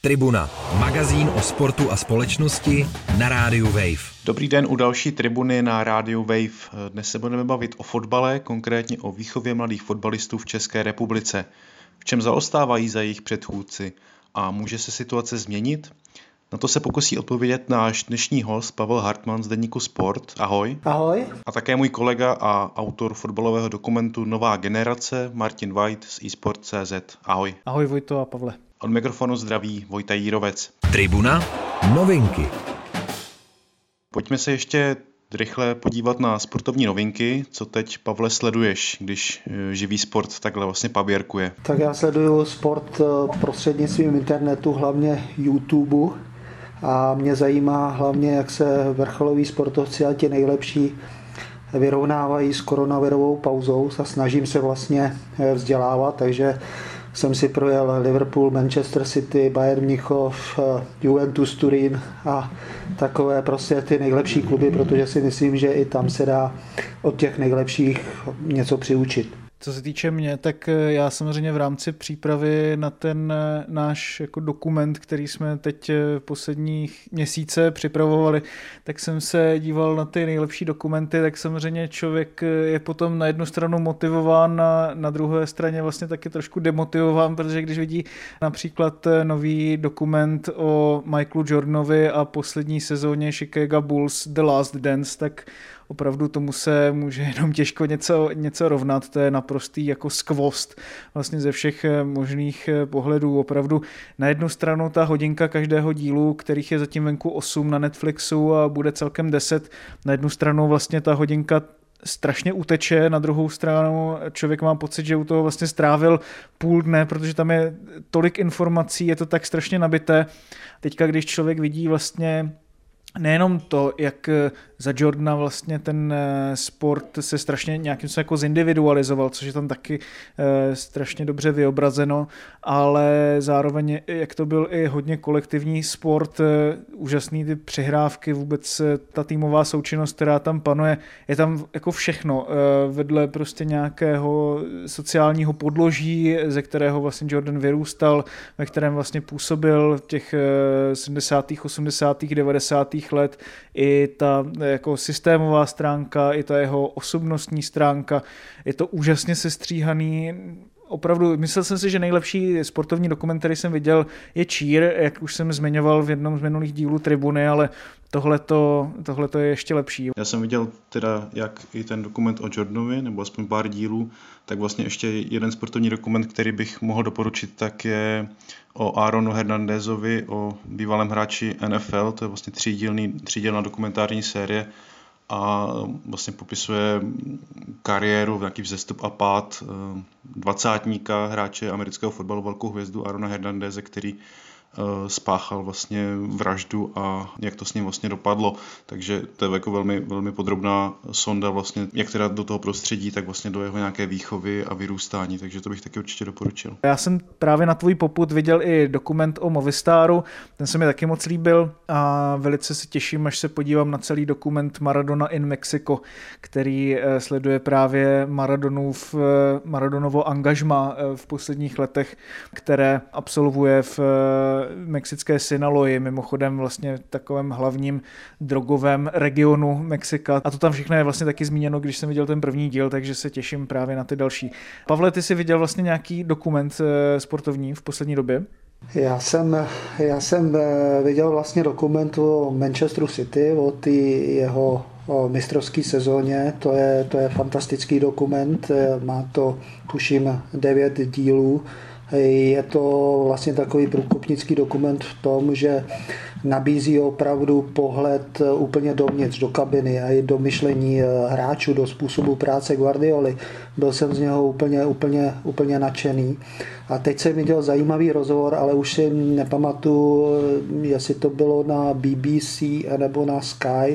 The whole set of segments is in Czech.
Tribuna, magazín o sportu a společnosti na rádiu Wave. Dobrý den u další tribuny na rádiu Wave. Dnes se budeme bavit o fotbale, konkrétně o výchově mladých fotbalistů v České republice. V čem zaostávají za jejich předchůdci a může se situace změnit? Na to se pokusí odpovědět náš dnešní host Pavel Hartmann z deníku Sport. Ahoj. Ahoj. A také můj kolega a autor fotbalového dokumentu Nová generace Martin White z eSport.cz. Ahoj. Ahoj Vojto a Pavle. Od mikrofonu zdraví Vojta Jírovec. Tribuna, novinky. Pojďme se ještě rychle podívat na sportovní novinky. Co teď, Pavle, sleduješ, když živý sport takhle vlastně paběrkuje? Tak já sleduju sport prostřednictvím internetu, hlavně YouTube. A mě zajímá hlavně, jak se vrcholoví sportovci a ti nejlepší vyrovnávají s koronavirovou pauzou. A snažím se vlastně vzdělávat, takže jsem si projel Liverpool, Manchester City, Bayern Mnichov, Juventus Turín a takové prostě ty nejlepší kluby, protože si myslím, že i tam se dá od těch nejlepších něco přiučit. Co se týče mě, tak já samozřejmě v rámci přípravy na ten náš jako dokument, který jsme teď posledních měsíce připravovali, tak jsem se díval na ty nejlepší dokumenty, tak samozřejmě člověk je potom na jednu stranu motivován a na druhé straně vlastně taky trošku demotivován, protože když vidí například nový dokument o Michaelu Jordanovi a poslední sezóně Chicago Bulls The Last Dance, tak opravdu tomu se může jenom těžko něco rovnat, to je naprostý jako skvost vlastně ze všech možných pohledů. Opravdu na jednu stranu ta hodinka každého dílu, kterých je zatím venku 8 na Netflixu a bude celkem 10, na jednu stranu vlastně ta hodinka strašně uteče, na druhou stranu člověk má pocit, že u toho vlastně strávil půl dne, protože tam je tolik informací, je to tak strašně nabité. Teďka, když člověk vidí vlastně nejenom to, jak za Jordana vlastně ten sport se strašně nějakým způsobem jako zindividualizoval, což je tam taky strašně dobře vyobrazeno, ale zároveň jak to byl i hodně kolektivní sport, úžasný ty přihrávky, vůbec ta týmová součinnost, která tam panuje, je tam jako všechno, vedle prostě nějakého sociálního podloží, ze kterého vlastně Jordan vyrůstal, ve kterém vlastně působil těch 70., 80., 90. let, i ta jako systémová stránka, i ta jeho osobnostní stránka, je to úžasně sestříhaný. Opravdu, myslel jsem si, že nejlepší sportovní dokument, který jsem viděl, je Cheer, jak už jsem zmiňoval v jednom z minulých dílů Tribuny, ale tohleto je ještě lepší. Já jsem viděl teda jak i ten dokument o Jordanovi, nebo aspoň pár dílů, tak vlastně ještě jeden sportovní dokument, který bych mohl doporučit, tak je o Aaronu Hernandezovi, o bývalém hráči NFL, to je vlastně třídělná dokumentární série a vlastně popisuje kariéru, nějaký vzestup a pád dvacátníka, hráče amerického fotbalu, velkou hvězdu Aarona Hernandeze, který spáchal vlastně vraždu a jak to s ním vlastně dopadlo. Takže to je jako velmi, velmi podrobná sonda vlastně, jak teda do toho prostředí, tak vlastně do jeho nějaké výchovy a vyrůstání, takže to bych taky určitě doporučil. Já jsem právě na tvůj popud viděl i dokument o Movistaru, ten se mi taky moc líbil a velice se těším, až se podívám na celý dokument Maradona in Mexico, který sleduje právě Maradonovo angažmá v posledních letech, které absolvuje v mexické Sinaloji, mimochodem vlastně v takovém hlavním drogovém regionu Mexika. A to tam všechno je vlastně taky zmíněno, když jsem viděl ten první díl, takže se těším právě na ty další. Pavle, ty jsi viděl vlastně nějaký dokument sportovní v poslední době? Já jsem viděl vlastně dokument o Manchesteru City, o té jeho mistrovské sezóně. To je fantastický dokument, má to tuším 9 dílů. Je to vlastně takový průkopnický dokument v tom, že nabízí opravdu pohled úplně dovnitř, do kabiny a i do myšlení hráčů, do způsobu práce Guardioli. Byl jsem z něho úplně nadšený. A teď jsem viděl zajímavý rozhovor, ale už si nepamatuju, jestli to bylo na BBC nebo na Sky,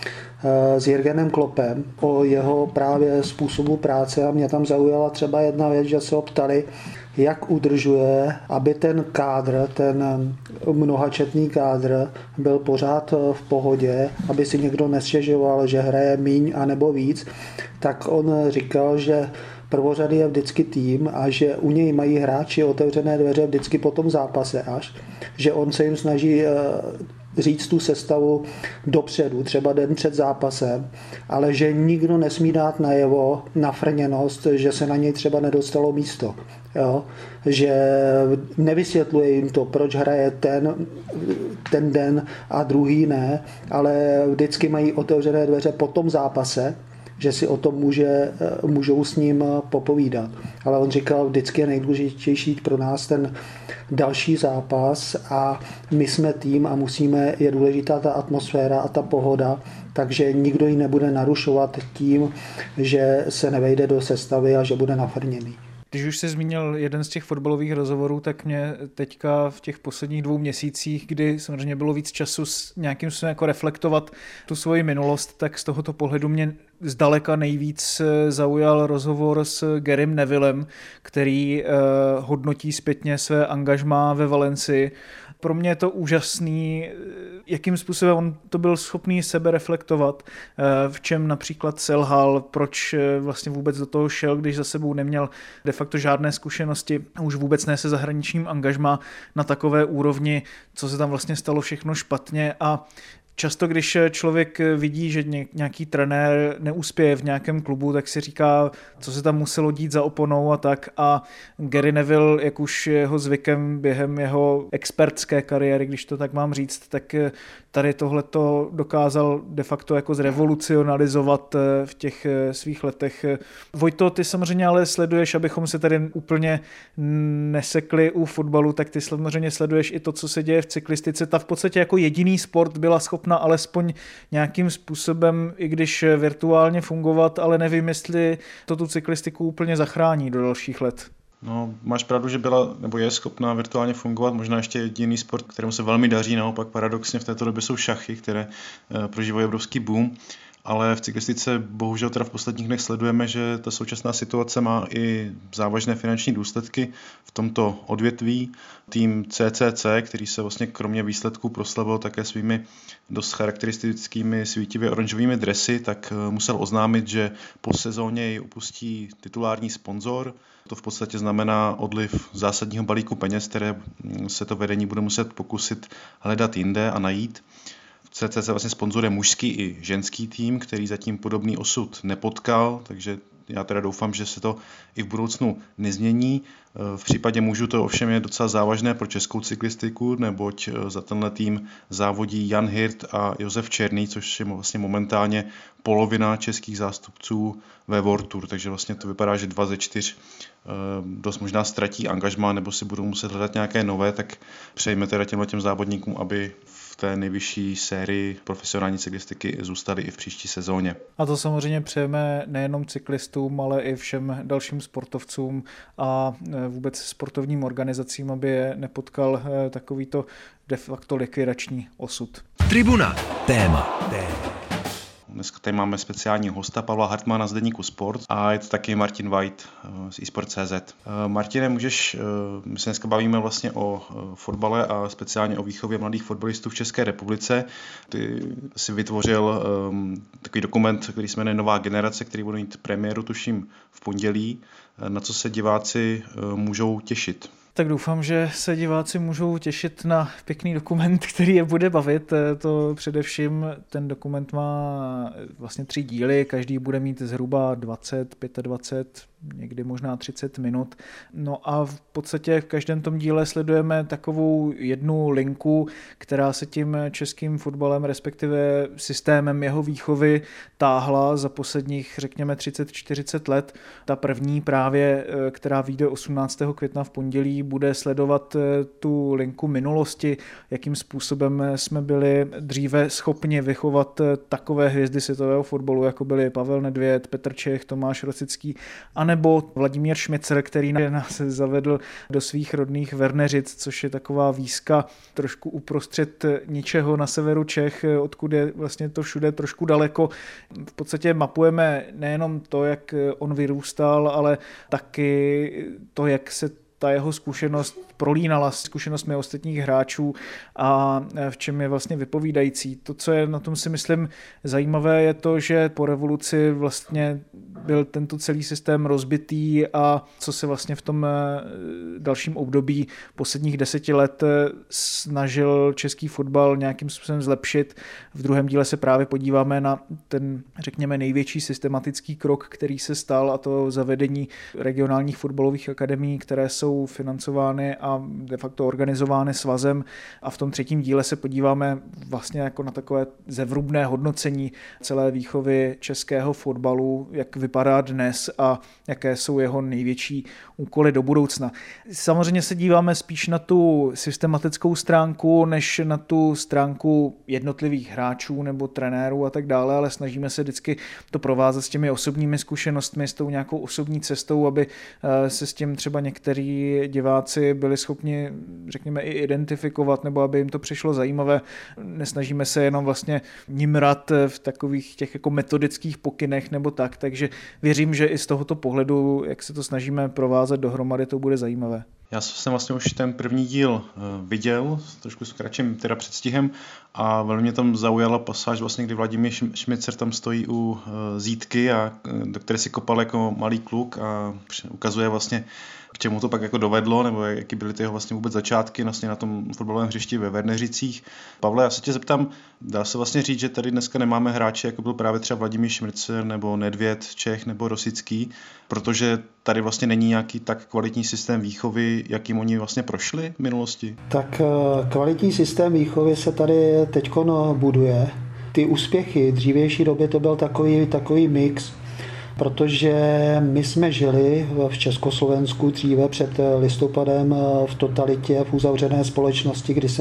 s Jürgenem Kloppem o jeho právě způsobu práce a mě tam zaujala třeba jedna věc, že se ho ptali, jak udržuje, aby ten kádr, ten mnohačetný kádr byl pořád v pohodě, aby si někdo nestěžoval, že hraje míň anebo víc, tak on říkal, že prvořady je vždycky tým a že u něj mají hráči otevřené dveře vždycky po tom zápase až, že on se jim snaží říct tu sestavu dopředu, třeba den před zápasem, ale že nikdo nesmí dát najevo nafrněnost, že se na něj třeba nedostalo místo. Jo? Že nevysvětluje jim to, proč hraje ten den a druhý ne, ale vždycky mají otevřené dveře po tom zápase, že si o tom můžou s ním popovídat. Ale on říkal, vždycky je nejdůležitější pro nás ten další zápas a my jsme tým a je důležitá ta atmosféra a ta pohoda, takže nikdo ji nebude narušovat tím, že se nevejde do sestavy a že bude nafrněný. Když už jsi zmínil jeden z těch fotbalových rozhovorů, tak mě teďka v těch posledních 2 měsících, kdy samozřejmě bylo víc času nějakým způsobem jako reflektovat tu svoji minulost, tak z tohoto pohledu mě zdaleka nejvíc zaujal rozhovor s Garym Nevillem, který hodnotí zpětně své angažmá ve Valencii. Pro mě je to úžasný, jakým způsobem on to byl schopný sebe reflektovat, v čem například selhal, proč vlastně vůbec do toho šel, když za sebou neměl de facto žádné zkušenosti, už vůbec ne se zahraničním angažmá na takové úrovni, co se tam vlastně stalo všechno špatně a často, když člověk vidí, že nějaký trenér neuspěje v nějakém klubu, tak si říká, co se tam muselo dít za oponou a tak. A Gary Neville, jak už jeho zvykem během jeho expertské kariéry, když to tak mám říct, tak tady tohleto dokázal de facto jako zrevolucionalizovat v těch svých letech. Vojto, ty samozřejmě ale sleduješ, abychom se tady úplně nesekli u fotbalu, tak ty samozřejmě sleduješ i to, co se děje v cyklistice. Ta v podstatě jako jediný sport byla schopna alespoň nějakým způsobem, i když virtuálně fungovat, ale nevím, jestli to tu cyklistiku úplně zachrání do dalších let. No, máš pravdu, že byla nebo je schopná virtuálně fungovat. Možná ještě jediný sport, kterému se velmi daří, naopak paradoxně v této době jsou šachy, které prožívají obrovský boom. Ale v cyklistice bohužel teda v posledních dnech sledujeme, že ta současná situace má i závažné finanční důsledky v tomto odvětví. Tým CCC, který se vlastně kromě výsledků proslavil také svými dost charakteristickými svítivě oranžovými dresy, tak musel oznámit, že po sezóně jej opustí titulární sponzor. To v podstatě znamená odliv zásadního balíku peněz, které se to vedení bude muset pokusit hledat jinde a najít. CCC vlastně sponzoruje mužský i ženský tým, který zatím podobný osud nepotkal, takže já teda doufám, že se to i v budoucnu nezmění. V případě mužů to ovšem je docela závažné pro českou cyklistiku, neboť za tenhle tým závodí Jan Hirt a Josef Černý, což je vlastně momentálně polovina českých zástupců ve World Tour, takže vlastně to vypadá, že 2 ze 4 dost možná ztratí angažmá nebo si budou muset hledat nějaké nové, tak přejme teda těm závodníkům, aby v té nejvyšší sérii profesionální cyklistiky zůstali i v příští sezóně. A to samozřejmě přejeme nejenom cyklistům, ale i všem dalším sportovcům a vůbec sportovním organizacím, aby je nepotkal takovýto de facto likvidační osud. Tribuna. Téma. Dneska tady máme speciálního hosta Pavla Hartmana z deníku Sport a je to taky Martin White z eSport.cz. Martine, my se dneska bavíme vlastně o fotbale a speciálně o výchově mladých fotbalistů v České republice. Ty si vytvořil takový dokument, který se jmenuje Nová generace, který bude mít premiéru tuším v pondělí. Na co se diváci můžou těšit? Tak doufám, že se diváci můžou těšit na pěkný dokument, který je bude bavit. To především ten dokument má vlastně 3 díly, každý bude mít zhruba 20, 25, někdy možná 30 minut. No a v podstatě v každém tom díle sledujeme takovou jednu linku, která se tím českým fotbalem, respektive systémem jeho výchovy táhla za posledních, řekněme, 30-40 let. Ta první právě, která vyjde 18. května v pondělí, bude sledovat tu linku minulosti, jakým způsobem jsme byli dříve schopni vychovat takové hvězdy světového fotbalu, jako byli Pavel Nedvěd, Petr Čech, Tomáš Rosický, anebo Vladimír Šmicer, který nás zavedl do svých rodných Verneřic, což je taková výska trošku uprostřed ničeho na severu Čech, odkud je vlastně to všude trošku daleko. V podstatě mapujeme nejenom to, jak on vyrůstal, ale taky to, jak se ta jeho zkušenost prolínala s zkušenostmi ostatních hráčů a v čem je vlastně vypovídající. To, co je na tom si myslím zajímavé, je to, že po revoluci vlastně byl tento celý systém rozbitý a co se vlastně v tom dalším období posledních 10 let snažil český fotbal nějakým způsobem zlepšit. V druhém díle se právě podíváme na ten, řekněme, největší systematický krok, který se stal, a to zavedení regionálních fotbalových akademií, které jsou financovány a de facto organizovány svazem, a v tom třetím díle se podíváme vlastně jako na takové zevrubné hodnocení celé výchovy českého fotbalu, jak vypadá dnes a jaké jsou jeho největší úkoly do budoucna. Samozřejmě se díváme spíš na tu systematickou stránku, než na tu stránku jednotlivých hráčů nebo trenérů a tak dále, ale snažíme se vždycky to provázat s těmi osobními zkušenostmi, s tou nějakou osobní cestou, aby se s tím třeba některý diváci byli schopni, řekněme, i identifikovat, nebo aby jim to přišlo zajímavé. Nesnažíme se jenom vlastně nimrat v takových těch jako metodických pokynech nebo tak, takže věřím, že i z tohoto pohledu, jak se to snažíme provázat dohromady, to bude zajímavé. Já jsem vlastně už ten první díl viděl, trošku s kratším teda předstihem, a velmi mě tam zaujala pasáž, vlastně, kdy Vladimír Šmicer tam stojí u zítky, do které si kopal jako malý kluk a ukazuje vlastně, k čemu to pak jako dovedlo, nebo jaký byly ty jeho vlastně vůbec začátky vlastně na tom fotbalovém hřišti ve Verneřicích. Pavle, já se tě zeptám, dá se vlastně říct, že tady dneska nemáme hráče, jako byl právě třeba Vladimír Šmicer nebo Nedvěd Čech nebo Rosický, protože tady vlastně není nějaký tak kvalitní systém výchovy, jakým oni vlastně prošli v minulosti? Tak kvalitní systém výchovy se tady teďko buduje. Ty úspěchy v dřívější době to byl takový mix, protože my jsme žili v Československu dříve před listopadem v totalitě, v uzavřené společnosti, kdy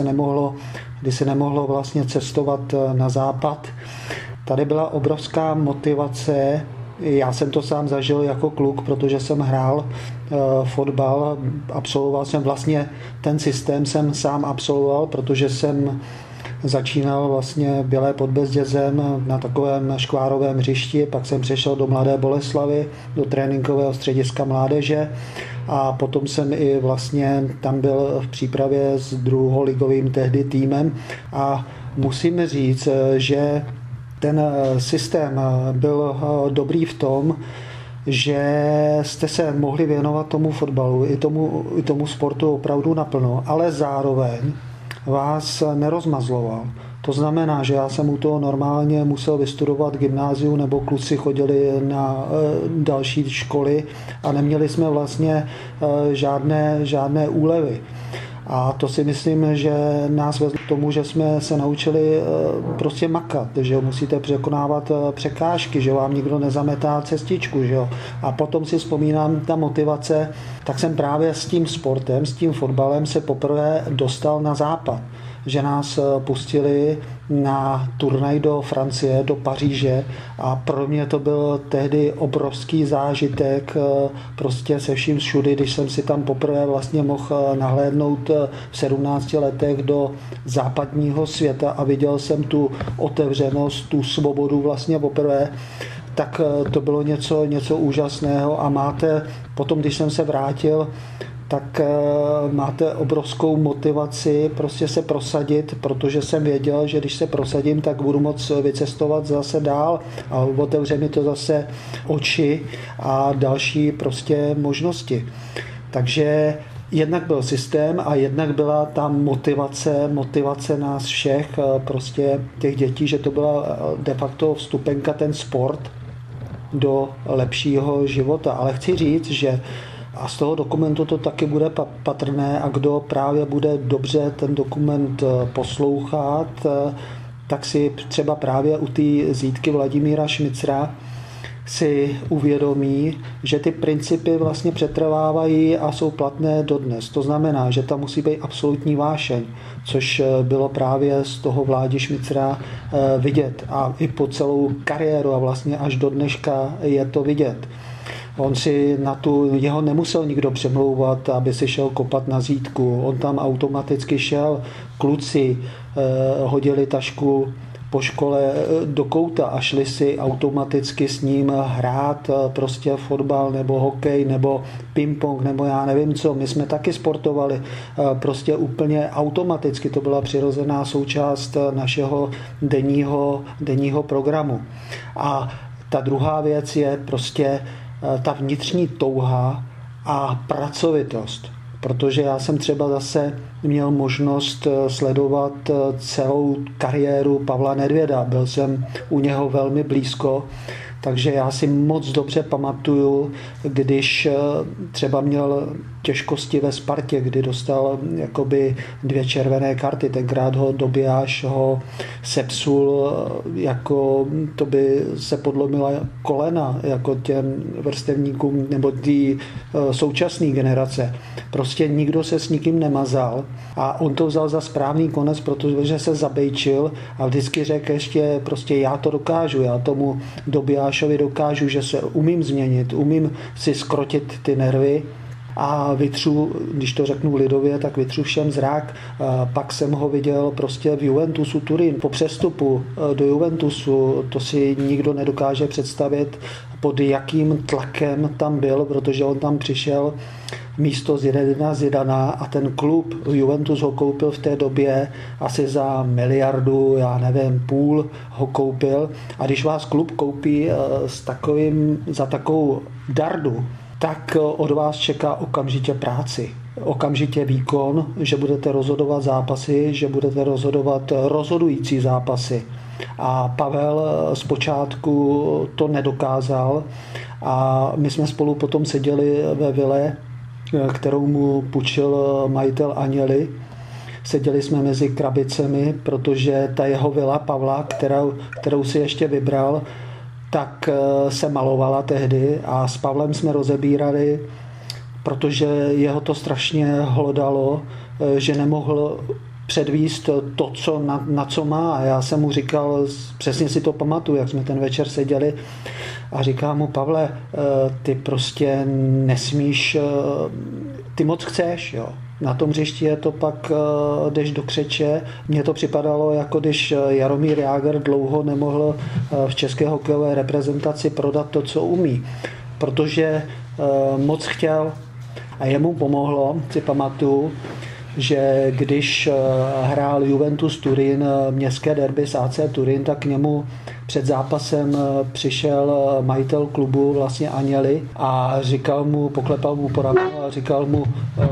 se nemohlo vlastně cestovat na západ. Tady byla obrovská motivace. Já jsem to sám zažil jako kluk, protože jsem hrál fotbal, absolvoval jsem vlastně ten systém, jsem sám absolvoval, protože jsem začínal vlastně Bělé pod Bezdězem na takovém škvárovém hřišti, pak jsem přešel do Mladé Boleslavi, do tréninkového střediska mládeže a potom jsem i vlastně tam byl v přípravě s druholigovým tehdy týmem a musím říct, že ten systém byl dobrý v tom, že jste se mohli věnovat tomu fotbalu i tomu sportu opravdu naplno, ale zároveň vás nerozmazloval. To znamená, že já jsem u toho normálně musel vystudovat gymnázium, nebo kluci chodili na další školy a neměli jsme vlastně žádné úlevy. A to si myslím, že nás vedlo k tomu, že jsme se naučili prostě makat, že musíte překonávat překážky, že vám nikdo nezametá cestičku. Že jo. A potom si vzpomínám, ta motivace, tak jsem právě s tím sportem, s tím fotbalem se poprvé dostal na západ. Že nás pustili na turnaj do Francie, do Paříže a pro mě to byl tehdy obrovský zážitek prostě se vším všudy, když jsem si tam poprvé vlastně mohl nahlédnout v 17 letech do západního světa a viděl jsem tu otevřenost, tu svobodu vlastně poprvé, tak to bylo něco úžasného a máte, potom když jsem se vrátil, tak máte obrovskou motivaci prostě se prosadit, protože jsem věděl, že když se prosadím, tak budu moct vycestovat zase dál a otevře mi to zase oči a další prostě možnosti. Takže jednak byl systém a jednak byla ta motivace nás všech, prostě těch dětí, že to byla de facto vstupenka, ten sport do lepšího života. Ale chci říct, že a z toho dokumentu to taky bude patrné a kdo právě bude dobře ten dokument poslouchat, tak si třeba právě u té zítky Vladimíra Šmicra si uvědomí, že ty principy vlastně přetrvávají a jsou platné dodnes. To znamená, že tam musí být absolutní vášeň, což bylo právě z toho Vládi Šmicra vidět a i po celou kariéru a vlastně až do dneška je to vidět. On si jeho nemusel nikdo přemlouvat, aby si šel kopat na zítku. On tam automaticky šel, kluci hodili tašku po škole do kouta a šli si automaticky s ním hrát prostě fotbal nebo hokej nebo ping-pong nebo já nevím co. My jsme taky sportovali prostě úplně automaticky. To byla přirozená součást našeho denního programu. A ta druhá věc je prostě ta vnitřní touha a pracovitost. Protože já jsem třeba zase měl možnost sledovat celou kariéru Pavla Nedvěda. Byl jsem u něho velmi blízko, takže já si moc dobře pamatuju, když třeba měl těžkosti ve Spartě, kdy dostal jakoby 2 červené karty. Tenkrát ho Dobijáš sepsul, jako to by se podlomila kolena jako těm vrstevníkům nebo té současné generace. Prostě nikdo se s nikým nemazal a on to vzal za správný konec, protože se zabejčil a vždycky řekl ještě prostě já to dokážu, já tomu Dobijášovi dokážu, že se umím změnit, umím si skrotit ty nervy a vytřu, když to řeknu lidově, tak vytřu všem zrak. Pak jsem ho viděl prostě v Juventusu Turín. Po přestupu do Juventusu to si nikdo nedokáže představit, pod jakým tlakem tam byl, protože on tam přišel místo Zidana a ten klub Juventus ho koupil v té době asi za 1 miliardu, já nevím, půl ho koupil. A když vás klub koupí za takovou dardu, tak od vás čeká okamžitě práci, okamžitě výkon, že budete rozhodovat zápasy, že budete rozhodovat rozhodující zápasy. A Pavel zpočátku to nedokázal a my jsme spolu potom seděli ve vile, kterou mu půjčil majitel Agnelli. Seděli jsme mezi krabicemi, protože ta jeho vila Pavla, kterou si ještě vybral, tak se malovala tehdy a s Pavlem jsme rozebírali, protože jeho to strašně hlodalo, že nemohl předvíst to, na co má. A já jsem mu říkal, přesně si to pamatuju, jak jsme ten večer seděli a říkám mu, Pavle, ty prostě nesmíš, ty moc chceš, jo. Na tom hřišti je to pak, jdeš do křeče. Mně to připadalo, jako když Jaromír Jágr dlouho nemohl v české hokejové reprezentaci prodat to, co umí. Protože moc chtěl a jemu pomohlo, si pamatuju, že když hrál Juventus Turín městské derby s AC Turín, tak k němu před zápasem přišel majitel klubu vlastně Agnelli a říkal mu, poklepal mu po ramenu a říkal mu,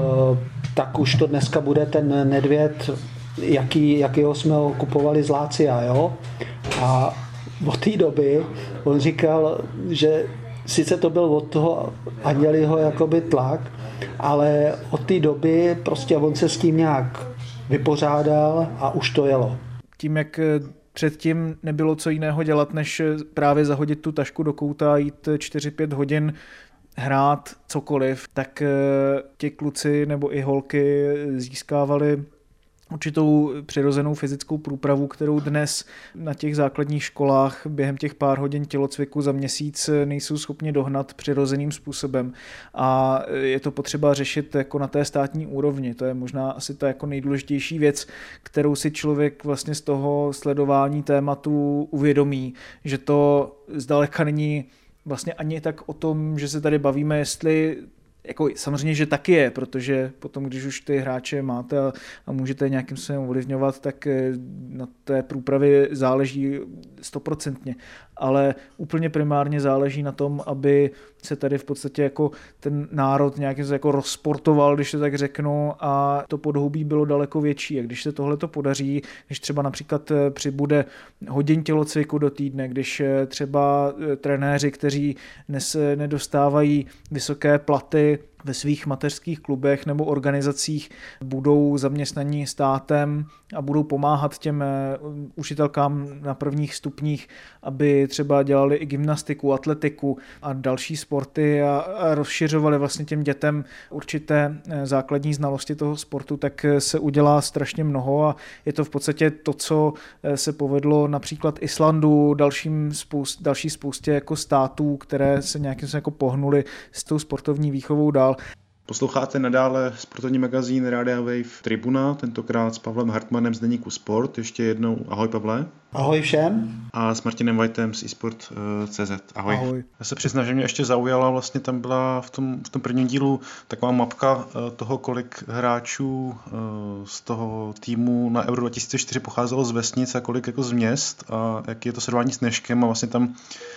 tak už to dneska bude ten Nedvěd, jakýho jsme ho kupovali z Lácia, jo? A od té doby on říkal, že sice to byl od toho Agnelliho jakoby tlak, ale od té doby prostě on se s tím nějak vypořádal a už to jelo. Tím, jak předtím nebylo co jiného dělat, než právě zahodit tu tašku do kouta a jít 4-5 hodin hrát cokoliv, tak ti kluci nebo i holky získávali určitou přirozenou fyzickou průpravu, kterou dnes na těch základních školách během těch pár hodin tělocviku za měsíc nejsou schopni dohnat přirozeným způsobem. A je to potřeba řešit jako na té státní úrovni. To je možná asi ta jako nejdůležitější věc, kterou si člověk vlastně z toho sledování tématu uvědomí, že to zdaleka není vlastně ani tak o tom, že se tady bavíme, jestli jako samozřejmě, že taky je, protože potom, když už ty hráče máte a můžete nějakým způsobem ovlivňovat, tak na té průpravě záleží 100%. Ale úplně primárně záleží na tom, aby se tady v podstatě jako ten národ nějakým jako rozportoval, když to tak řeknu, a to podhoubí bylo daleko větší. A když se tohle to podaří, když třeba například přibude hodin tělocviku do týdne, když třeba trenéři, kteří dnes nedostávají vysoké platy ve svých mateřských klubech nebo organizacích, budou zaměstnaní státem a budou pomáhat těm učitelkám na prvních stupních, aby třeba dělali i gymnastiku, atletiku a další sporty a rozšiřovali vlastně těm dětem určité základní znalosti toho sportu, tak se udělá strašně mnoho a je to v podstatě to, co se povedlo například Islandu, další spoustě jako států, které se nějakým jako pohnuly s tou sportovní výchovou dál. Posloucháte nadále sportovní magazín Rádia Wave Tribuna, tentokrát s Pavlem Hartmanem z deníku Sport. Ještě jednou ahoj Pavle. Ahoj všem. A s Martinem Whiteem z eSport.cz. Ahoj. Ahoj. Já se přiznám, že mě ještě zaujala, vlastně tam byla v tom prvním dílu taková mapka toho, kolik hráčů z toho týmu na Euro 2004 pocházelo z vesnic a kolik jako z měst a jaký je to srovnání s dneškem a vlastně tam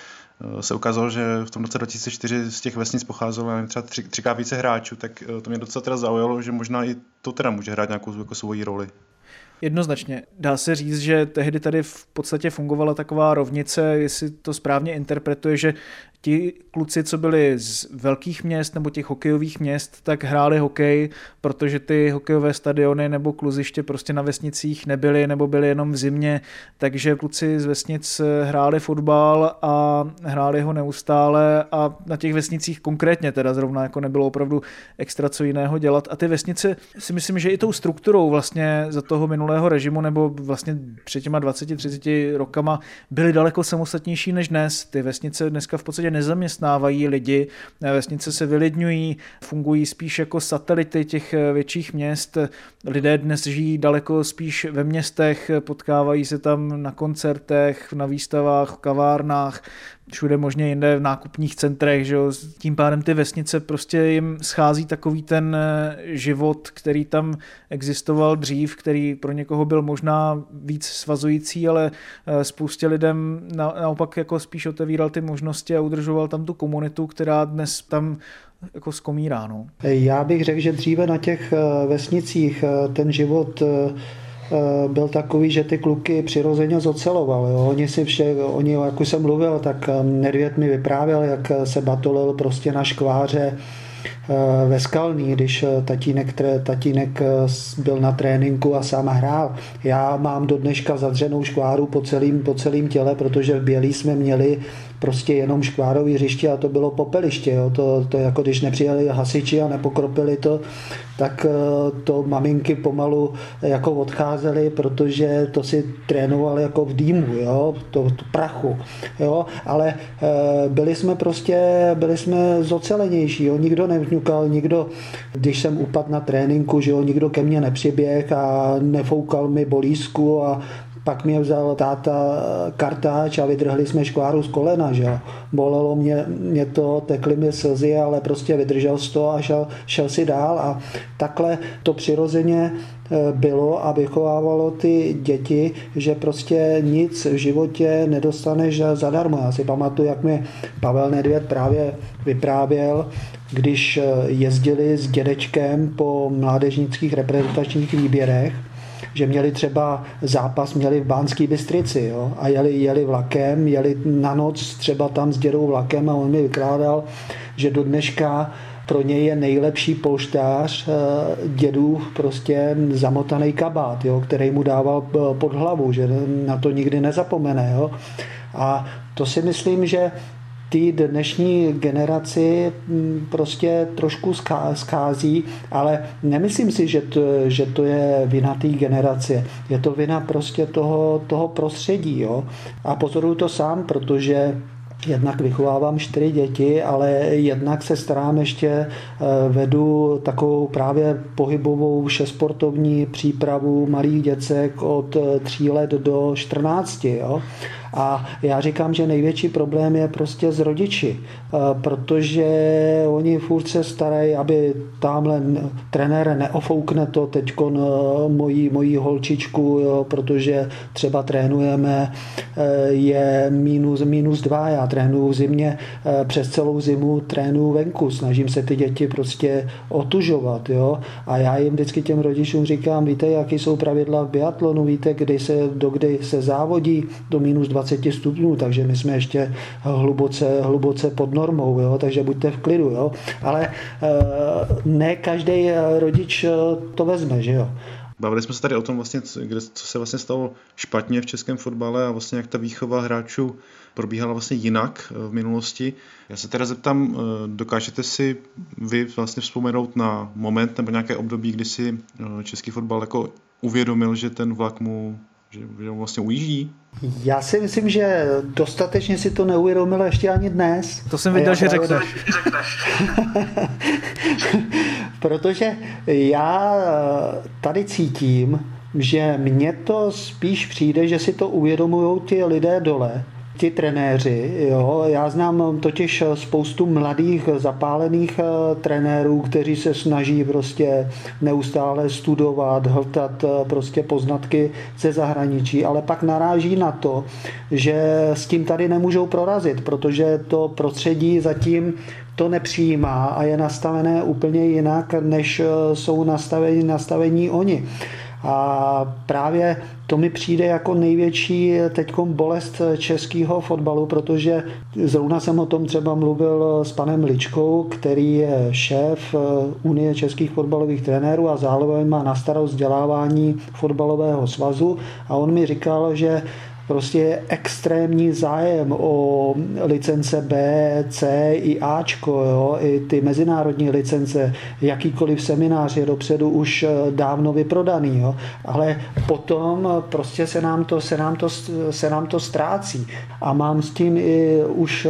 se ukázalo, že v tom roce 2004 z těch vesnic pocházelo třeba třikrát více hráčů, tak to mě docela teda zaujalo, že možná i to teda může hrát nějakou jako svoji roli. Jednoznačně. Dá se říct, že tehdy tady v podstatě fungovala taková rovnice, jestli to správně interpretuje, že ti kluci, co byli z velkých měst nebo těch hokejových měst, tak hráli hokej, protože ty hokejové stadiony nebo kluziště prostě na vesnicích nebyly nebo byly jenom v zimě, takže kluci z vesnic hráli fotbal a hráli ho neustále a na těch vesnicích konkrétně teda zrovna jako nebylo opravdu extra co jiného dělat a ty vesnice si myslím, že i tou strukturou vlastně za toho minulého režimu nebo vlastně před těma 20-30 rokama byly daleko samostatnější než dnes. Ty vesnice dneska v podstatě nezaměstnávají lidi, vesnice se vylidňují, fungují spíš jako satelity těch větších měst. Lidé dnes žijí daleko spíš ve městech, potkávají se tam na koncertech, na výstavách, v kavárnách, všude možně jinde v nákupních centrech, že jo. Tím pádem ty vesnice prostě jim schází takový ten život, který tam existoval dřív, který pro někoho byl možná víc svazující, ale spoustě lidem naopak jako spíš otevíral ty možnosti a udržoval tam tu komunitu, která dnes tam jako skomírá. No. Já bych řekl, že dříve na těch vesnicích ten život byl takový, že ty kluky přirozeně zoceloval. Jo. Oni, jak už jsem mluvil, tak Nedvěd mi vyprávěl, jak se batolil prostě na škváře ve Skalní, když tatínek byl na tréninku a sám hrál. Já mám do dneška zadřenou škváru po celém těle, protože v Bělí jsme měli prostě jenom škvárový hřiště a to bylo popeliště. Jo. To jako když nepřijeli hasiči a nepokropili to, tak to maminky pomalu jako odcházely, protože to si trénovali jako v dýmu, jo, to prachu. Jo. Ale byli jsme zocelenější, jo. Nikdo nevňukal, když jsem upadl na tréninku, že jo, nikdo ke mně nepřiběh a nefoukal mi bolízku a pak mě vzal táta kartáč a vydrhli jsme škváru z kolena, že jo. Bolelo mě to, tekly mi slzy, ale prostě vydržel jsi to a šel si dál a takhle to přirozeně bylo a vychovávalo ty děti, že prostě nic v životě nedostaneš zadarmo. Já si pamatuju, jak mi Pavel Nedvěd právě vyprávěl, když jezdili s dědečkem po mládežnických reprezentačních výběrech, že měli třeba zápas v Banské Bystrici, jo, a jeli vlakem, jeli na noc třeba tam s dědou vlakem a on mi vykládal, že do dneška pro něj je nejlepší polštář dědův prostě zamotaný kabát, jo, který mu dával pod hlavu, že na to nikdy nezapomene. Jo. A to si myslím, že ty dnešní generaci prostě trošku schází, ale nemyslím si, že to je vina té generace. Je to vina prostě toho prostředí. Jo? A pozoruju to sám, protože jednak vychovávám 4 děti, ale jednak se starám ještě, vedu takovou právě pohybovou všesportovní přípravu malých děcek od 3 let do 14. Jo? A já říkám, že největší problém je prostě s rodiči, protože oni furt se starají, aby tamhle trenér neofoukne to teďko moji holčičku, jo, protože třeba trénujeme, je -2, já trénuju v zimě, přes celou zimu trénuju venku, snažím se ty děti prostě otužovat, jo, a já jim vždycky těm rodičům říkám, víte, jaký jsou pravidla v biatlonu, víte, dokdy se závodí, do -20 stupňů, takže my jsme ještě hluboce pod normou, jo, takže buďte v klidu, jo. Ale ne každý rodič to vezme, že jo. Bavili jsme se tady o tom vlastně, co se vlastně stalo špatně v českém fotbale a vlastně jak ta výchova hráčů probíhala vlastně jinak v minulosti. Já se teda zeptám, dokážete si vy vlastně vzpomenout na moment nebo nějaké období, kdy si český fotbal jako uvědomil, že ten vlak mu že vlastně ujíždí? Já si myslím, že dostatečně si to neuvědomil ještě ani dnes. To jsem viděl, že řekneš. Protože já tady cítím, že mně to spíš přijde, že si to uvědomují ti lidé dole, ti trenéři. Jo? Já znám totiž spoustu mladých zapálených trenérů, kteří se snaží prostě neustále studovat, hltat prostě poznatky ze zahraničí, ale pak naráží na to, že s tím tady nemůžou prorazit, protože to prostředí zatím to nepřijímá a je nastavené úplně jinak, než jsou nastavení oni. A právě to mi přijde jako největší teďkom bolest českého fotbalu, protože zrovna jsem o tom třeba mluvil s panem Ličkou, který je šéf Unie českých fotbalových trenérů a zároveň má na starost vzdělávání fotbalového svazu a on mi říkal, že prostě je extrémní zájem o licence B, C i Ačko, jo? I ty mezinárodní licence, jakýkoliv seminář je dopředu už dávno vyprodaný, jo? Ale potom prostě se nám to ztrácí a mám s tím i už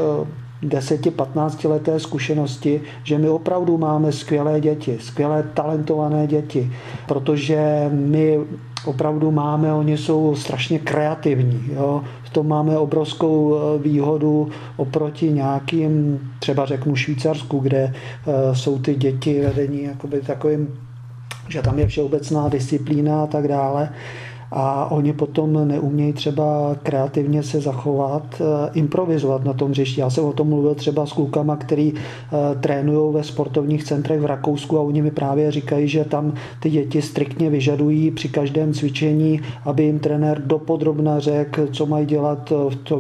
10-15 leté zkušenosti, že my opravdu máme skvělé děti, skvělé talentované děti, protože my opravdu máme, oni jsou strašně kreativní. Jo? V tom máme obrovskou výhodu oproti nějakým, třeba řeknu Švýcarsku, kde jsou ty děti vedení jakoby takovým, že tam je všeobecná disciplína a tak dále. A oni potom neumějí třeba kreativně se zachovat, improvizovat na tom hřišti. Já jsem o tom mluvil třeba s klukama, který trénují ve sportovních centrech v Rakousku a oni mi právě říkají, že tam ty děti striktně vyžadují při každém cvičení, aby jim trenér dopodrobna řekl, co mají dělat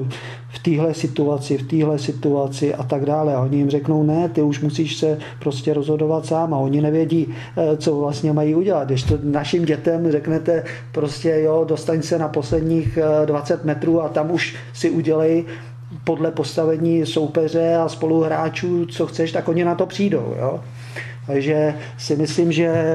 v téhle situaci a tak dále. A oni jim řeknou, ne, ty už musíš se prostě rozhodovat sám a oni nevědí, co vlastně mají udělat. Když to našim dětem řeknete prostě, jo, dostaň se na posledních 20 metrů a tam už si udělej podle postavení soupeře a spoluhráčů, co chceš, tak oni na to přijdou. Jo? Takže si myslím, že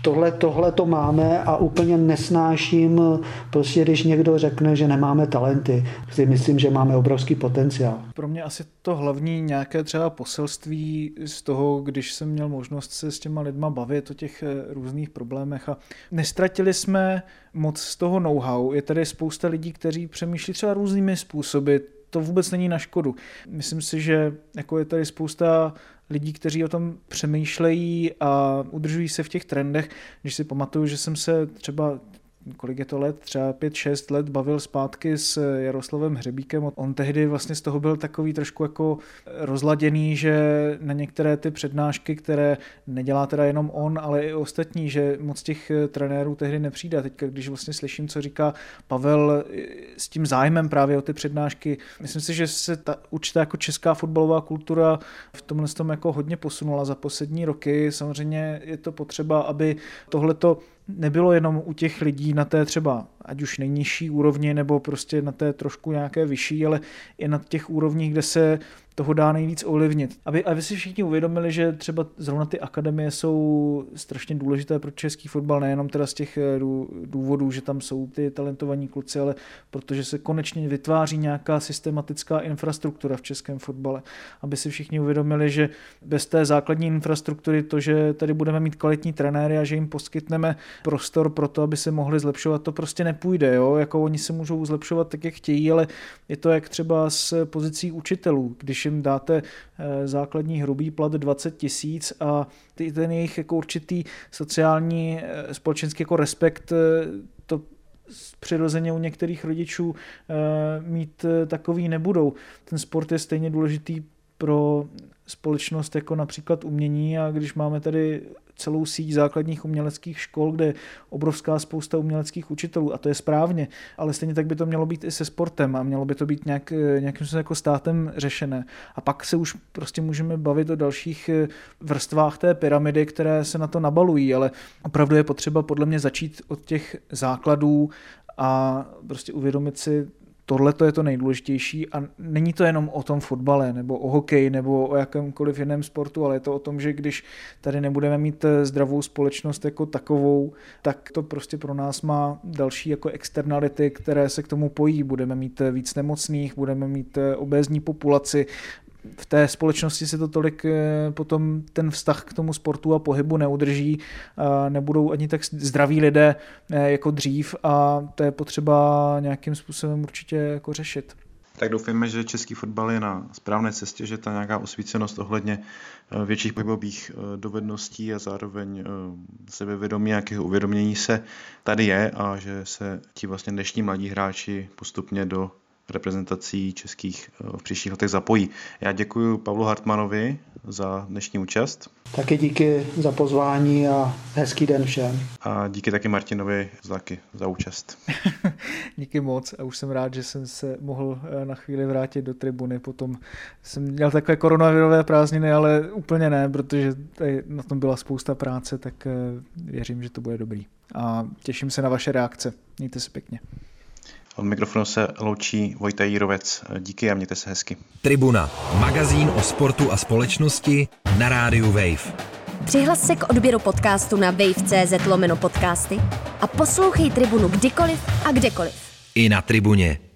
tohle to máme a úplně nesnáším, prostě když někdo řekne, že nemáme talenty. Si myslím, že máme obrovský potenciál. Pro mě asi to hlavní nějaké třeba poselství z toho, když jsem měl možnost se s těma lidma bavit o těch různých problémech a nestratili jsme moc z toho know-how. Je tady spousta lidí, kteří přemýšlí třeba různými způsoby. To vůbec není na škodu. Myslím si, že jako je tady spousta lidí, kteří o tom přemýšlejí a udržují se v těch trendech. Když si pamatuju, že jsem se třeba, kolik je to let, třeba 5-6 let bavil zpátky s Jaroslavem Hřebíkem. On tehdy vlastně z toho byl takový trošku jako rozladěný, že na některé ty přednášky, které nedělá teda jenom on, ale i ostatní, že moc těch trenérů tehdy nepřijde. Teďka, když vlastně slyším, co říká Pavel s tím zájmem právě o ty přednášky, myslím si, že se ta určitá jako česká fotbalová kultura v tomhle tom jako hodně posunula za poslední roky. Samozřejmě je to potřeba, aby tohleto nebylo jenom u těch lidí na té třeba ať už nejnižší úrovni nebo prostě na té trošku nějaké vyšší, ale i na těch úrovních, kde se toho dá nejvíc ovlivnit. Aby si všichni uvědomili, že třeba zrovna ty akademie jsou strašně důležité pro český fotbal, nejenom teda z těch důvodů, že tam jsou ty talentovaní kluci, ale protože se konečně vytváří nějaká systematická infrastruktura v českém fotbale. Aby si všichni uvědomili, že bez té základní infrastruktury to, že tady budeme mít kvalitní trenéry a že jim poskytneme prostor pro to, aby se mohli zlepšovat, to prostě nepůjde. Jo? Jako oni se můžou zlepšovat tak, jak chtějí, ale je to jak třeba s pozicí učitelů. Když jim dáte základní hrubý plat 20 000 a ten jejich jako určitý sociální, společenský jako respekt, to přirozeně u některých rodičů mít takový nebudou. Ten sport je stejně důležitý pro společnost jako například umění a když máme tady celou síť základních uměleckých škol, kde je obrovská spousta uměleckých učitelů a to je správně, ale stejně tak by to mělo být i se sportem a mělo by to být nějakým způsobem jako státem řešené. A pak se už prostě můžeme bavit o dalších vrstvách té pyramidy, které se na to nabalují, ale opravdu je potřeba podle mě začít od těch základů a prostě uvědomit si Tohle to je to nejdůležitější a není to jenom o tom fotbale nebo o hokeji nebo o jakémkoliv jiném sportu, ale je to o tom, že když tady nebudeme mít zdravou společnost jako takovou, tak to prostě pro nás má další jako externality, které se k tomu pojí. Budeme mít víc nemocných, budeme mít obézní populaci. V té společnosti se to tolik potom ten vztah k tomu sportu a pohybu neudrží, nebudou ani tak zdraví lidé jako dřív a to je potřeba nějakým způsobem určitě jako řešit. Tak doufejme, že český fotbal je na správné cestě, že ta nějaká osvícenost ohledně větších pohybových dovedností a zároveň sebevědomí, nějakého uvědomění se tady je a že se ti vlastně dnešní mladí hráči postupně do reprezentací českých v příštích letech zapojí. Já děkuji Pavlu Hartmanovi za dnešní účast. Taky díky za pozvání a hezký den všem. A díky taky Martinovi za účast. Díky moc a už jsem rád, že jsem se mohl na chvíli vrátit do tribuny. Potom jsem měl takové koronavirové prázdniny, ale úplně ne, protože tady na tom byla spousta práce, tak věřím, že to bude dobrý. A těším se na vaše reakce. Mějte se pěkně. Od mikrofonu se loučí Vojta Jírovec. Díky a mějte se hezky. Tribuna, magazín o sportu a společnosti na rádiu Wave. Přihlas se k odběru podcastu na wave.cz/podcasty a poslouchej Tribunu kdykoliv a kdekoliv. I na tribuně.